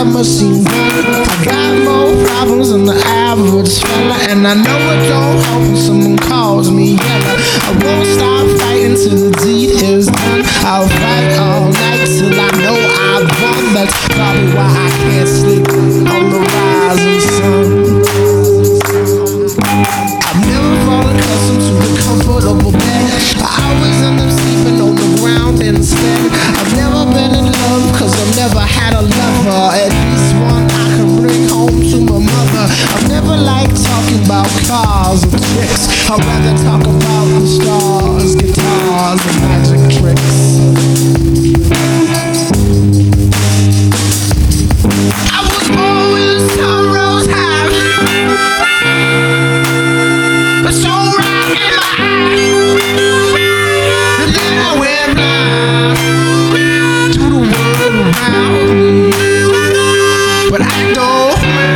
machine gun. I got more problems than the average fella, and I know it don't help when someone calls me yellow. I won't stop fighting till the deed is done. I'll fight all night till I know I've won. That's probably why I can't sleep on the rising sun. I've never fallen accustomed to a comfortable bed. I always end up sleeping on the ground instead. I've never been in love cause I've never had a lover. At least one I can bring home to my mother. I've never liked talking about cars or tricks. I'd rather talk about the stars, guitars, and magic tricks. I was born with sorrows high, but so right in my eyes, and then I went blind to the world around me. But I don't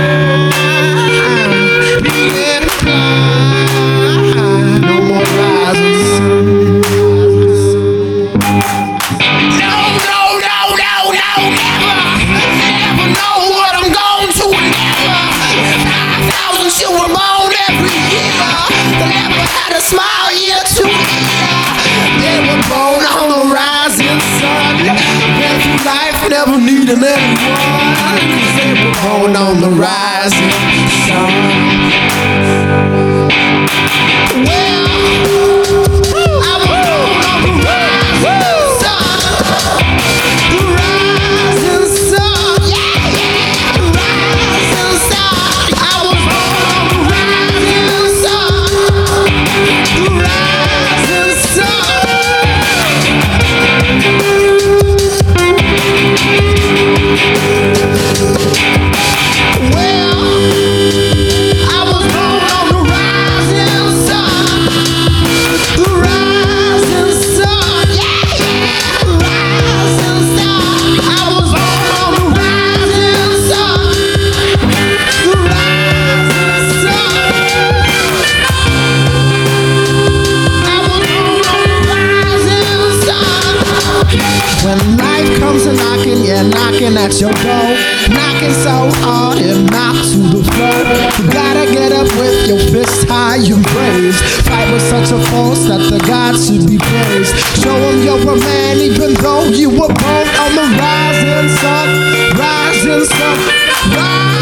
mind being blind. No more rising sun. No, no, no, no, no, never, never know what I'm going to never. 5,000 children born every year that never had a smile year to year. They were born on the rising sun. Went through life never needing anyone. They were born on the rising sun. Well, I was born on the rising sun. The rising sun, yeah, yeah, the rising sun. I was born on the rising sun. The rising sun. Well, I was born on the rising sun. The rising sun, yeah, yeah, the rising sun. I was born on the rising sun. The rising sun. I was born on the rising sun. When life comes a knocking, yeah, knocking at your door, knocking so hard it knocks to the floor. You gotta get up with your fists high and praise. Fight with such a force that the gods should be praised. Show them you're a man even though you were born on the rising sun. Rising sun, rising